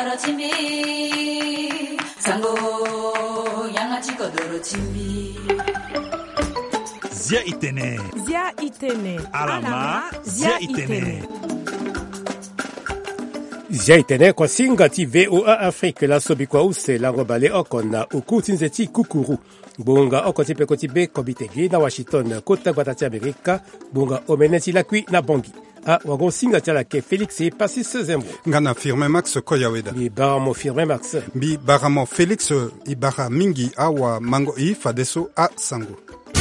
doro chimbi sango yangachi kodoro chimbi Zia itene alama Zia itene Zia itene kwa singa ti VOA Afrique la sobi kwa use la robale okona ukutinze ti kukuru bunga okoti pe koti be kobitegi na Washington kota gwatati Amerika bunga omeneti la kui na bongi a wagon singa tala ke Felix e Passis Zembo ngana firme Max Koyaweda bi baramo firme Max bi baramo Felix ibara mingi awa mango I fadeso a sango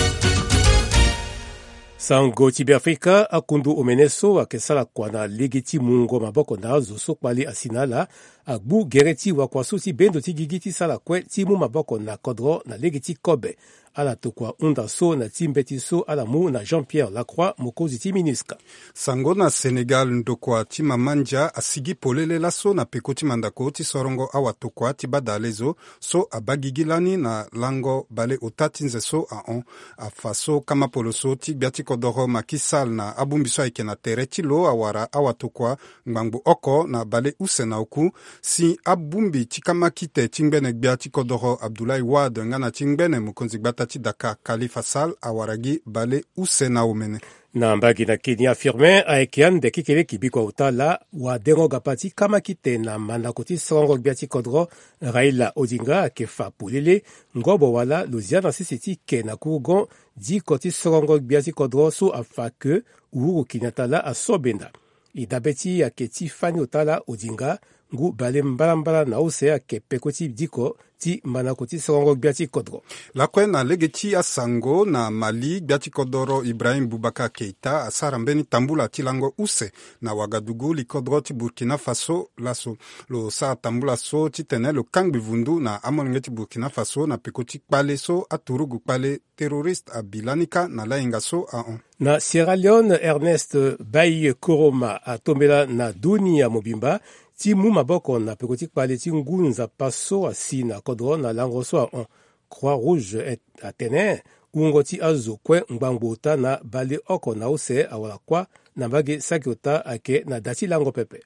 Sango tibi Afrika akundu omeneso akesala kwa na legeti mungo maboko na zoso kwali asinala agbu gereti wa kwa susi bendo ti gigiti sala kwe timu maboko na kodro na legeti kobe ala tokwa unda so na timbeti so ala mu na Jean-Pierre Lacroix mokozi ti minuska. Sango na Senegal ndokwa ti mamanja asigi polele laso na pekoti mandako ti sorongo awa tokwa ti badalezo so abagigilani na lango bale otati nze so a faso kama poloso ti biati kodoro makisal na abumbiso aike na tere ti lo awara awa tokwa ngbangu oko na bale use na oku si abumbi ti kama kite ti ngbene biati kodoro Abdoulaye Wade ngana ti ngbene mokonzi gbata ti Dakar Khalifa Sall awaragi bale use na omene. Na mbagi na Kenya firme aekian de kikele kibikwa utala wa dengo gapati kama kite na manakoti songo biati kodro Raila Odinga kefa pulele ngobo wala Luziana sisiti ke na kurugon di koti songo biati kodro so afake Uhuru Kenyatta la asobenda. Idabeti ya keti fani utala Odinga ngu bale mbala na use ya kepekoti diko ti manakoti songo biati kodro. Lakwe na legeti ya sango na Mali biati kodoro Ibrahim Boubacar Keita asarambeni tambula ti lango use na Wagadugu likodro ti Burkina Faso laso lo sa tambula so ti tene lo kangbi vundu na amonenge ti Burkina Faso na pekoti kpale so aturugu kpale terroriste a bilanika na lainga so a on. Na Sierra Leone Ernest Bayi Koroma atombela na dunia mobimba ti mu maboko na pekoti kpale ti ngunza paso asi na kodro na lango so a Croix Rouge atene ungo ti azo kwe ngbangbo na bale oko na use awala kwa na mbage sakiota ake na dati lango pepe.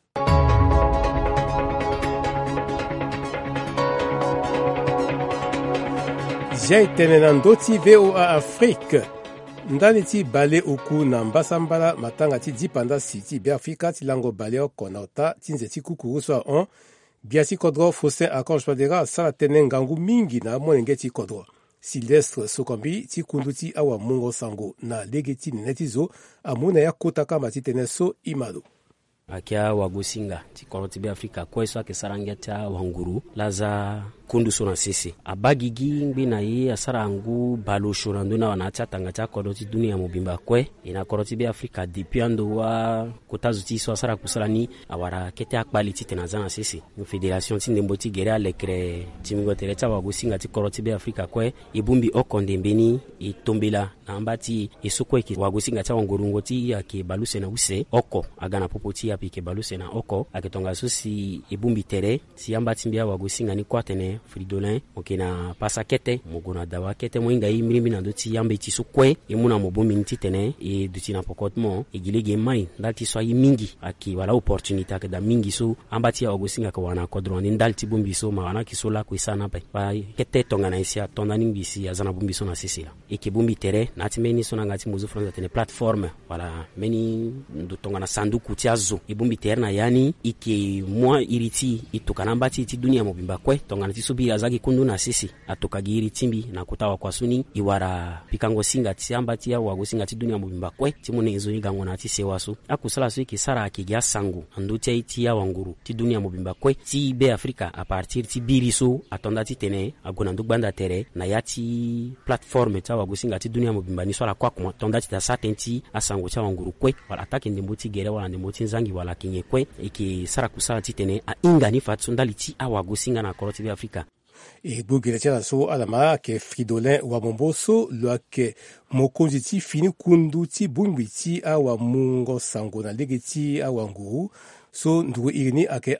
Zia itene na ndoti VOA Afrique ndani ti bale oku na mbasambala matanga ti dipanda siti be Afrika ti lango bale oko na ota ti nze ti kukuru so a biati kodro Faustin Archange Padera sala tene ngangu mingi na monenge ti kodro Sylvestre Sokombi ti kundu ti awa mungo sango na legeti nene ti zo amuna ya kota kama ti tene so imado. Akia wagusinga ti koroti be Afrika kweso ake sarangia tia wanguru laza kundu so na sisi abagigi ngbi na ye asara angu balo shorando na wana tia tanga tia koroti dunia mobimba kwe ina koroti be Afrika dipiando wa kotazu ti so asara kusala ni awara kete akpali ti tenaza na sisi ni federation ti ndembo ti gere alekre ti mingotere tia wagusinga ti koroti be Afrika kwe ibumbi okonde mbeni itombela na ambati isukwe ki wagusinga tia wangurungo ti ake baluse na use oko agana popoti api ke baluse na oko aketonga susi ibumbi tere si ambati mbia wagusinga ni kwatene Fridolin okina pasakete muguna dawa kete mwinga imrimbi na doti yambe ti sukwe imuna mobumbi ntitene e duti na pokotmo igilege mai ndalti so mingi aki wala opportunité ke da mingi so ambati ya wagusinga ka wana kodroni ndalti bumbi so ma wana kisola kuisana pa kete tonga na isia tonda ningisi azana bumbi so na sisila ikibumbi tere nati meni so na ngati muzu franza tene platform wala meni ndo tonga na sanduku ti azo ibumbi tere na yani iki mwa iriti itukana mbati ti dunia mobimba kwe tonga na ti subi azaki kundu na sisi atukagiri timbi na kutawa kwa suni iwara pikango singa ti ambati ya wagusinga ti dunia mobimba kwe ti munezo igango na ti sewasu akusala so iki sara akigya sangu anduti ti ya wanguru ti dunia mobimba kwe ti be Afrika a partir ti biriso atonda ti tene agona ndugbanda tere na ya ti platform ta wagusinga ti dunia mobimba ni swala kwa kuma tonda ti ta satenti asangu cha wanguru kwe wala atake ndembo ti gere wala ndembo ti nzangi wala kinye kwe iki sara kusala ti tene a inga ni fatsu ndali ti a wagusinga na koroti be Afrika e bugele tia so alama ke Fridolin wa momboso lo ke mokonzi ti fini kundu ti bumbi ti awa mungo sango na legeti awa nguru so ndugu irini ake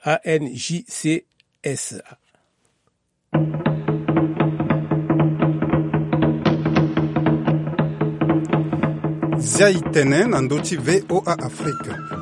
ANJCS. Zia itene na ndoti VOA Afrique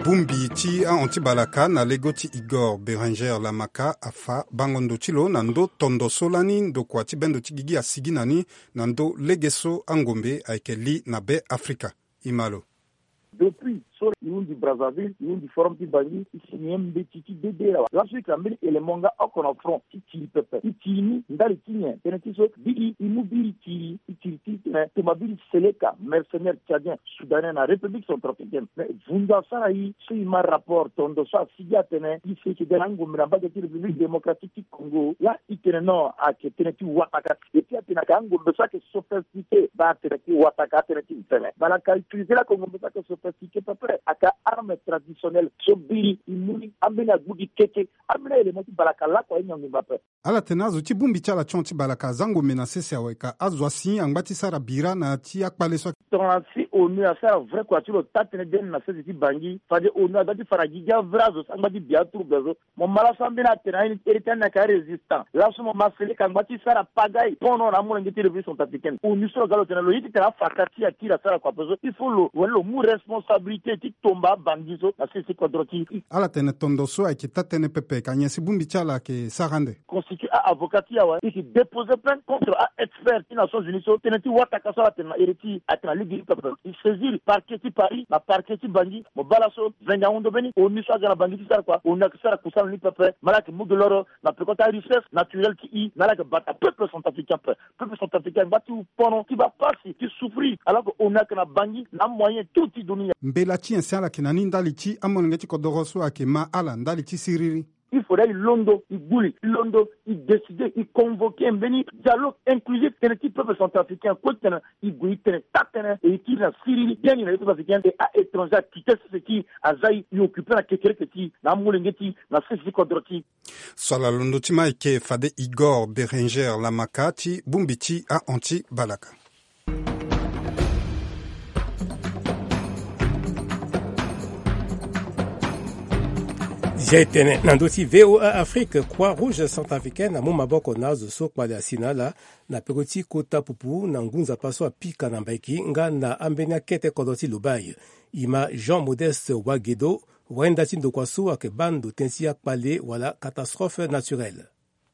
bumbi ti antibalaka na lego ti Igor Berenger Lamaka afa bangondo ti lo na ndö tondoso lani ndokua ti bendo ti gigi asigi nani na ndö legeso angombe ayeke li na be Afrika imalo. Depuis sur Yundi Brazzaville, Yundi Forum ti Bangui, Isimbe Titi Dedera. L'Afrique a mis éléments à qu'on front, Titi Pepe, Titi, Ndali Tien, Tenetiso, Bili, Imubili Tiri, Titi, Tomabili Seleka, mercenaire tchadien, soudanais, la République centrafricaine. Mais Vunda Sarahi, c'est un rapport, Tondosa, Sigatene, il fait que de l'ango, mais la République démocratique du Congo, là, il tenait non à que Teneti Wataka, et puis à Tenakango, de ça que sophistiqué, bah, Teneti Wataka, Teneti Fene. Bah, la calculisé là, Congo, de ça que sophistiqué, papa. Aka arme traditionnelle sobiri imuni amena gudi keke amena elementi balaka la kwa nyongi mbape ala tenazo ti bumbi chala chonti balaka zango menase se aweka azwasi angbati sara bira na ti akpale so tonasi onu asara vrai kwa tilo tatene den na se ti bangi fade onu adati faragiga vrazo angbati biatru bezo mo mala sambina tena ni eritan na ka resistant la so mo masele kangbati sara pagai pono na mo ngiti revision africaine onu so galo tena lo yiti tena fakati akira sara kwa bezo il faut lo mu responsabilité ti tomba bangizo na sisi kodroti ala tene tondoso ayeke tatene pepe kanyesi bumbi chala ke sarande constitue a avocati awa iki déposer plainte contre a expert des Nations Unies so teneti wataka sala tena eriti atena ligi pepe il saisir parquet ti Paris na parquet ti bangi mo balaso venga ondo beni oni so gana bangi ti sara kwa on a sara kusala ni pepe malaki mugoloro na pekota richesse naturelle ki i malaki bata peuple centrafricain bati pono qui va passer qui souffrir alors que on a que na bangi na moyen tout i dunia mbela ti ensala kinani ndali ti amonenge ti kodoroso ake ma ala ndali ti siriri. Il faudrait Londo, il boule, Londo, il décider, il convoquer un béni dialogue inclusif que les peuples centrafricains, il gouille, et qui la Syrie, bien les peuples africains et à étrangers, qui ce qui a zaï, il occupé la kékéréketi, la moulengeti, la sisi kodroti. Sola Londo tima ike fade Igor Berenger Lamaka ti bumbiti a anti balaka. Jaitene nandoti VOA Afrique Croix-Rouge centrafricaine na maboko nazo so kwale asina la na pekoti kota pupu na ngunza paso apika na mbaiki nga na ambenia kete kodoti lubai ima Jean Modeste Wagedo wenda tindo kwaso ake bando tensia kpale wala catastrophe naturelle.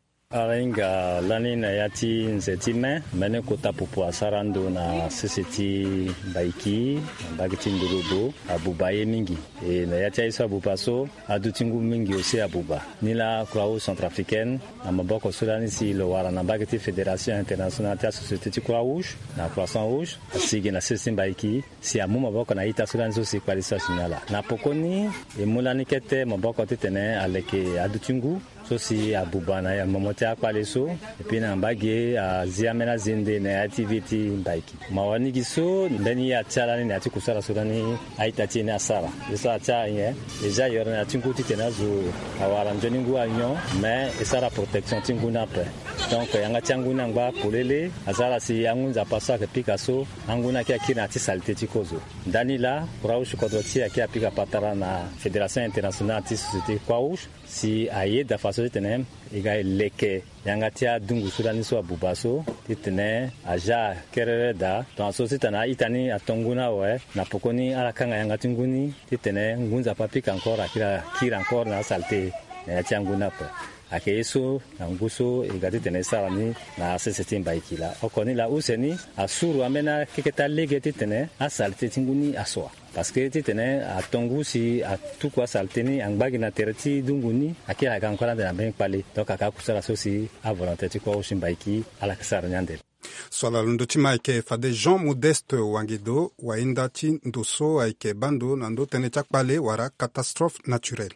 Arenga lani na yati nzetime mene kota pupu asarando na sisiti baiki bagiti ndurubu abubaye mingi e na yati aiso abupaso adutingu mingi ose abuba nila Croix-Rouge centrafricaine na maboko sudani si lo wara na bagiti Fédération internationale de société de Croix-Rouge na Croissant-Rouge asigi na sisiti baiki si amu maboko na ita sudani so si kwalisa signala na pokoni e mulani kete maboko tetene aleke adutingu so si abubana ya momote akwale so epi na mbage ziamena zinde na activity baiki mawani giso ndani ya chala ni ati kusala sudani aitati na sara eso acha ye deja yor na tinkuti tenazo awara njoni ngu anyo mais esara protection tinguna pe donc yanga changuna ngba polele azala si yangunza paso ke Picasso anguna kia kina ati salite tikozo ndani la Croix-Rouge kodoti akia pika patara na Fédération internationale de société Croix-Rouge si aye da faso tenem iga leke yangatia dungu sudani so abubaso titene aja kerere da to so titana itani atonguna we na pokoni ala kanga yangatinguni titene ngunza papika encore kira encore na salte na tianguna pa akeso na nguso igati tene sarani na seseti mbaikila okoni la useni asuru amena keketa lege titene asalte tinguni aswa parce que titene atongu si atukwa salteni angbagi na tereti dunguni akira kankora de na ben pale donc akakusala sosi a volonté ti ko shimbaiki ala kasara nyande Sola Londo tima ike fade Jean Modeste Wangedo waenda ti ndoso ike bando na ndo tene chakpale wara catastrophe naturelle.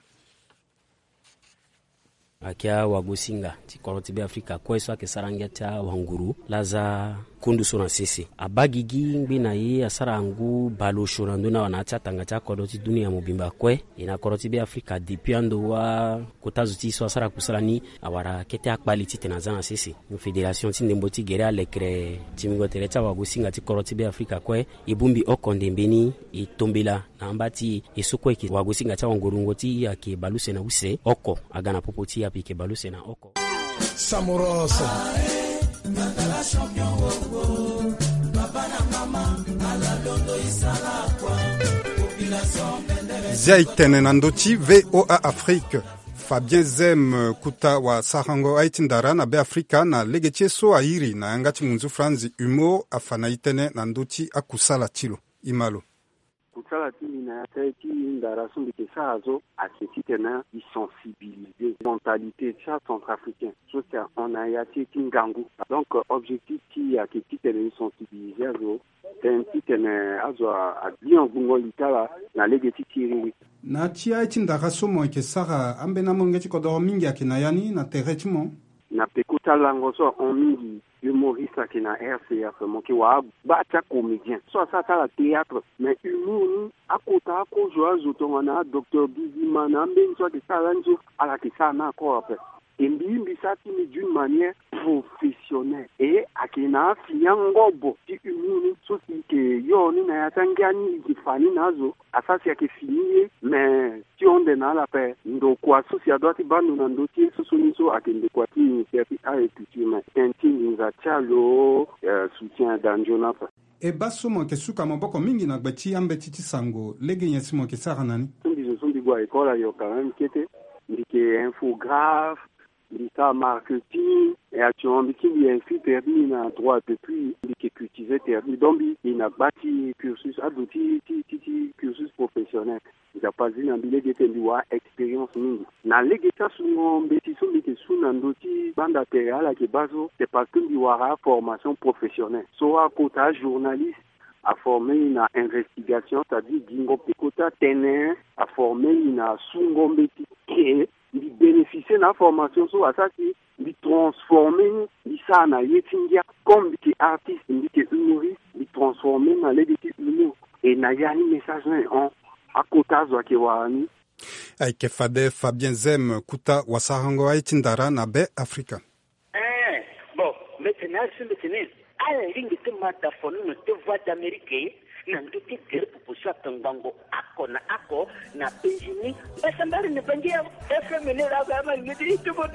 Akia wagusinga ti korotibe Afrika kweso ake sarangia tia wanguru laza kundu sona sisi abagigi ngbi ye asara angu balo shorando na wanacha tanga cha kodoti dunia mobimba kwe ina korotibe Afrika dipiando wa kotazuti so asara kusalani awara kete akbaliti tenazana sisi no Fédération ti ndemboti gere lekre timingo terecha wagusinga ti korotibe Afrika kwe ibumbi okonde mbeni itombela na ambati esoko eki wagusinga cha wangurungo ti ake baluse na use oko agana popoti apike baluse na oko Samoroso Natala champion wogo Papa na mama Ala londo isala kwa Population pendere ziaitene na ndoti VOA Afrique. Fabien Zem kuta wa sarango aitindara na be Afrika na legetie so airi na yangati munzu franzi humo afana itene na ndoti akusala tilo imalo. Kusala tili na yateiki ndara sumbike sazo asetite na sensibiliser mentalité cha centrafricain. So ça on a yati kingangu. Donc objectif qui a kitite na sensibiliser zo tentite na azo a bien bungo litala na legeti tiri. Na tia itindara somo ke sara ambe na mongeti ko do mingi akina yani na teretimo. Na pekuta lango so on mingi humoriste qui na RCF mon ki wa bacha comédien so ça la théâtre mais humour à côté à ko joa zotonga docteur Bizimana mben so de ça lanzo ala ki ça na ko après et mbi ça tini d'une manière professionnelle et akina fiangobo ti humour so si ke yo ni na yatangani ki fani nazo asasi ya kifini mais si on dena la paix ndo kwa so si adoti bandu na ndoti so niso akende kwa ti servi a étudier tenti za chalo soutien d'anjona pa e baso mo ke suka maboko mingi na gbati ambe titi sango lege nyesimo ke sara nani ndi gwa école yo quand même kete ndike infographe l'État marketing et actuellement qui est fait permis na droit depuis qui cultiver terme donc il a bâti cursus abouti cursus professionnel il a pas dit en billet de tendiwa expérience mingi na legeta sungo mbeti so mbeti suna ndoti banda terreal ke bazo c'est parce que ndiwara formation professionnelle so à côté journaliste a formé une investigation c'est-à-dire dingo pikota tener a formé une sungo mbeti et il bénéficier de la formation sur ça qui il transformer ça na yetingia comme des artistes des humoristes il transformer dans les humour et na yani message en à côté zo ke wani ay ke fade Fabien Zem kuta wasarango aitindara na be Afrika bon maintenant c'est maintenant à la ligne de mataphone de voix d'Amérique na nduti kile pupushwa tangango ako na penjini basa mbali ni bangia FM ne la gama ngidi tubodo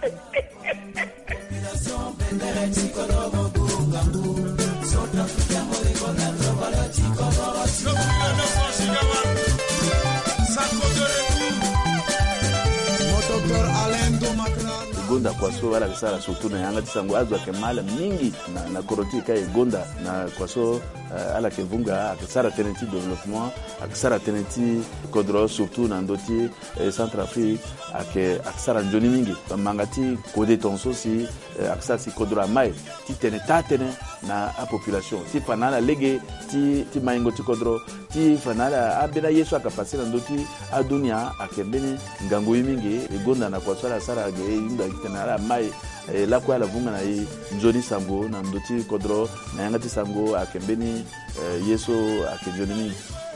Gonda kwa so wala bisara surtout na yanga tisango azwa kemala mingi na koroti kai gonda na kwa so ala kevunga akisara tenenti développement akisara tenenti kodro surtout na ndoti Centrafrique akisara njoni mingi mangati kode tonso si akisara si kodro mai ti tene na a population ti fanala lege ti maingo ti kodro ti fanala abela yesu akapasira ndoti adunia akembeni ngango mingi gonda na kwa so sara ge inda tenara mai la kwa la vunga na njoni sango na ndoti kodro na yangati sango akembeni yeso akenjoni mingi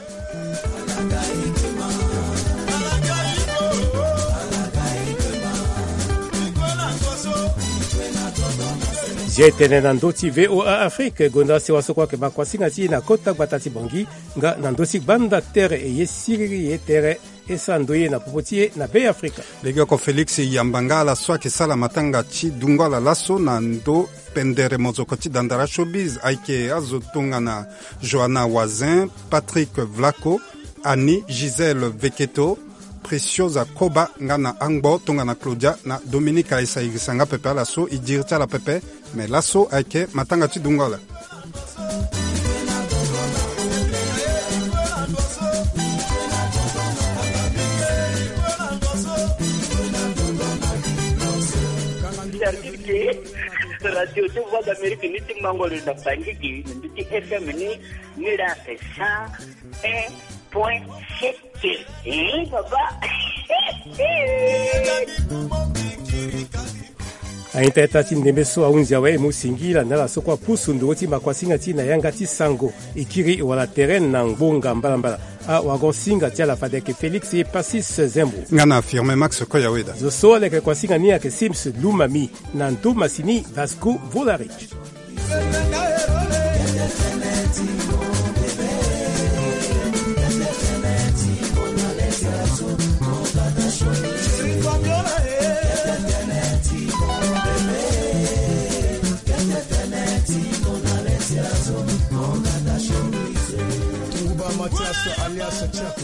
Jetene na ndoti VOA Afrique gonda se waso kwa ke bakwasinga ti na kota batati bongi nga na ndoti banda terre e yesiri ye terre esandoye na popotie na be Afrika lege ko Felix Yambangala swake sala matanga ti dungwala laso na ndo pendere mozoko ti dandara showbiz aike azotunga na Johanna Wazin, Patrick Vlaco, Annie Gisèle Veketo, Preciosa Koba ngana Angbo tunga na Claudia na Dominica Isaigisanga pepe laso idirta la pepe mais laso aike matanga ti dungwala radio de voix d'Amérique ni timangolo da bangiki ndi FM ni la 101.7 baba aita tati ndembe so aunzia we musingila na la sokwa pusu ndoti makwasinga ti na yanga ti sango ikiri wala terrain na ngbonga mbala a wagonsinga ti la fadeke Felix et Passis Zembo ngana affirme Max Koyaweda zo so le kwasinga ni ake Sims Lumami na Nto Masini Vasco Volarich Mathias alias Chef